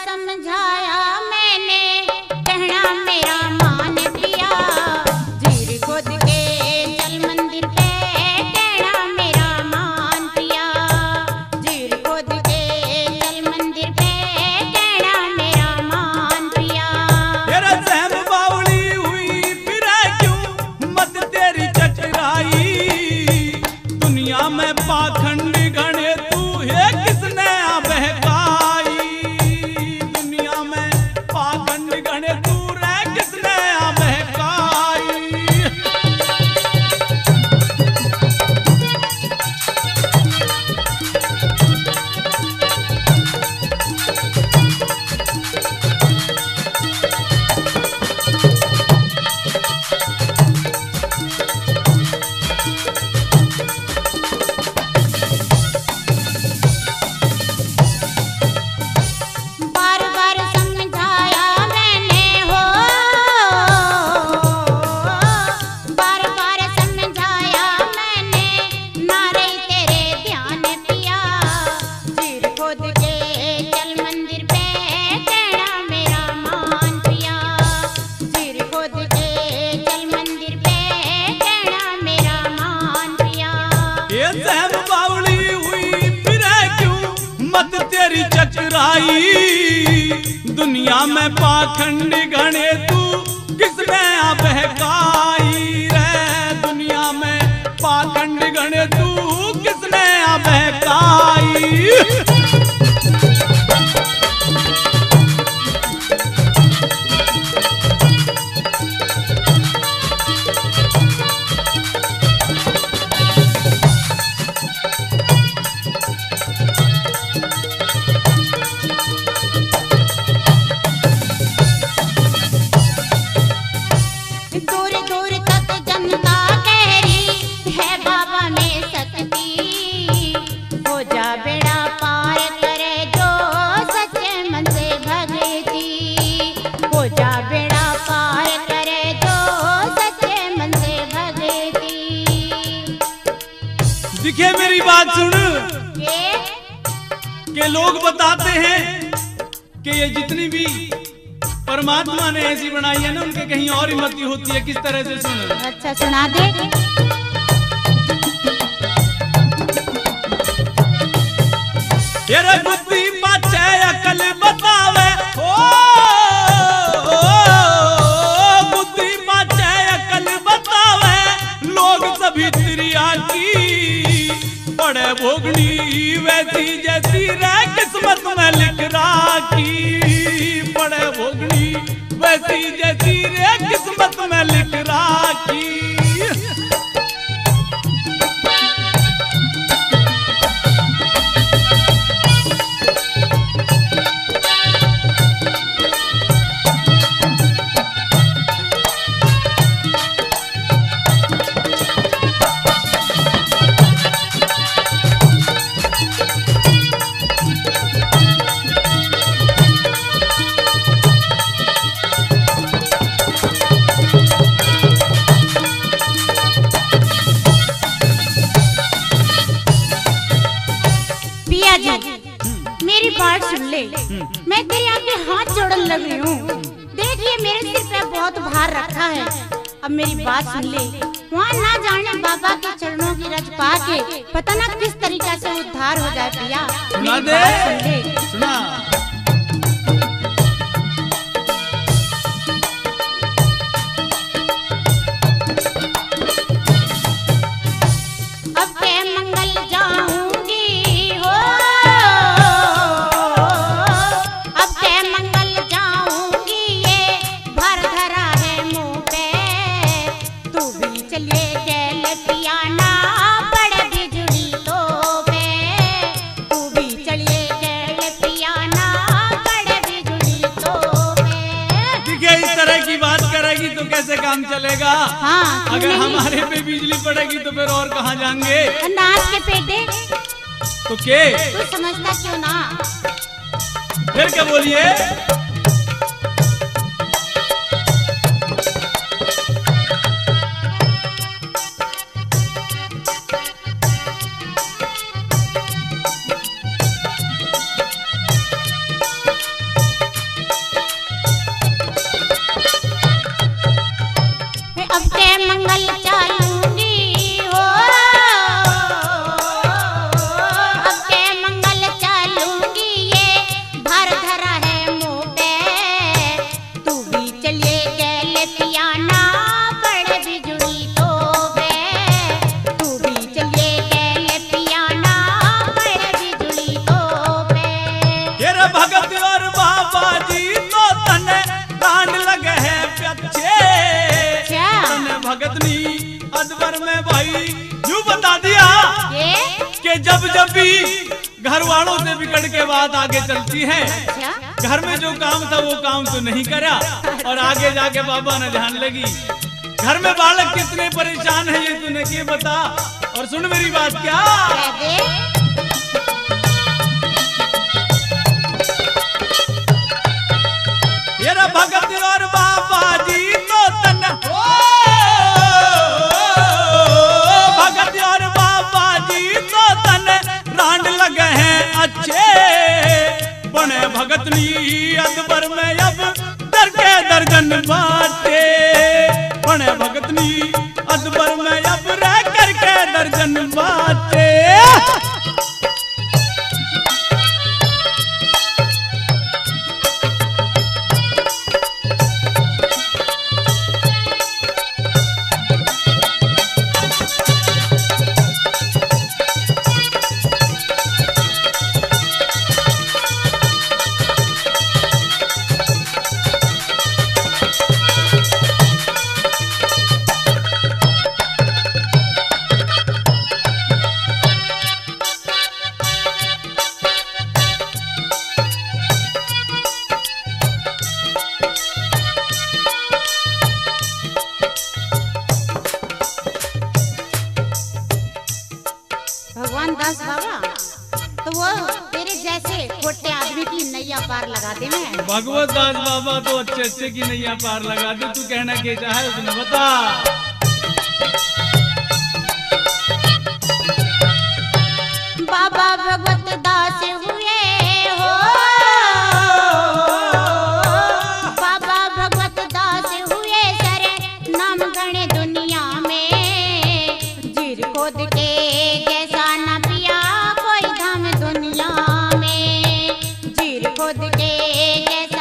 समझाया मैंने, कहना मेरा मान पिया। जीर खोद के चल मंदिर पे, कहना मेरा मान पिया। जीर खोद के चल मंदिर पे, कहना मेरा मान पिया। तेरा सहम बावली हुई फिर क्यों मत तेरी चचराई। दुनिया में पाखंड गणे तू है किसने बहकाई। दुनिया में पाखंड गणे तू रे किसने बहकाई। बार बार समझाया मैंने हो, बार बार समझाया मैंने, ना रही तेरे ध्यान पिया। जीर खोद के चल मंदिर पे, कहना मेरा मान पिया। जीर खोद के चल मंदिर पे, कहना मेरा मान पिया। ये सहम बावली हुई फिर क्यों मत तेरी चचराई। दुनिया में पाखंड गणे तू किसमें बहकाई रे। दुनिया में पाखंड गणे तू किसमें बहकाई। दूर दूर तक जनता कह रही है बाबा में शक्ति। हो जा बेड़ा पार करे जो सच्चे मन से भगती। हो जा बेड़ा पार करे जो सच्चे मन से भगती। दिखे मेरी बात सुन ये के लोग बताते हैं कि ये जितनी भी परमात्मा ने ऐसी बनाई है ना, उनके कहीं और ही मति होती है। किस तरह से सुन। अच्छा सुना दे। तेरे बुद्धि पाछे अकल बतावे हो। बुद्धि पाछे अकल बतावे लोग सभी त्रिया की। बड़े भोगनी वैसी जैसी रे किस्मत में लिख राखी। बड़े भोगनी वैसी जैसी रे किस्मत में लिख राखी। पिया जी मेरी बात सुन ले। मैं तेरे आगे हाथ जोड़न लग रही हूँ। देखिए मेरे सिर पे बहुत भार रखा है। अब मेरी बात सुन ले। वहाँ ना जाने बाबा के चरणों की रज पा के पता ना किस तरीके से उद्धार हो जाए पिया। सुना मेरी दे बात सुन ले। सुना। अब के मंगल जाऊंगी हो, अब के मंगल जाऊंगी। ये भर धरा है मुंह पे। तू भी चलिए गैल पियाना बड़े बिजली तो पे। तू भी चलिए गैल पियाना बड़े बिजली तो पे। देखिए इस तरह की बात करेगी तो कैसे काम चलेगा। हाँ क्यों अगर नहीं? हमारे पे बिजली पड़ेगी तो फिर और कहाँ जाएंगे। नाच के पेटे तो के तू समझता क्यों ना। फिर क्या बोलिए। हेरा भगत और बाबा जी तो तने कांड लगे है प्याचे तने भगतनी अदबर में भाई यूं बता दिया कि जब भी घर वालों से बिगड़ के बात आगे चलती है, घर में जो काम था वो काम तो नहीं करा और आगे जाके बाबा ने ध्यान लगी घर में बालक कितने परेशान है ये तूने क्या बता। और सुन मेरी बात क्या येरा भगत और बाबा जी तो तन भगत और बाबा जी तो तन रांड लगे हैं अच्छे बने भगतनी अकबर में अब दर के दर्जन बाटे बने भगतनी अकबर में अब रह करके दर्जन बाटे। भगवान दास बाबा तो वो तेरे जैसे छोटे आदमी की नैया पार लगा दे मैं। भगवत दास बाबा तो अच्छे अच्छे की नैया पार लगा दे। तू कहना क्या चाहे उसने बता। बाबा भगवत दास हुए हो बाबा भगवत दास हुए सरे नाम गणे दुनिया में जीर खोद के जैसा न पिया कोई धाम दुनिया में जीर खोद के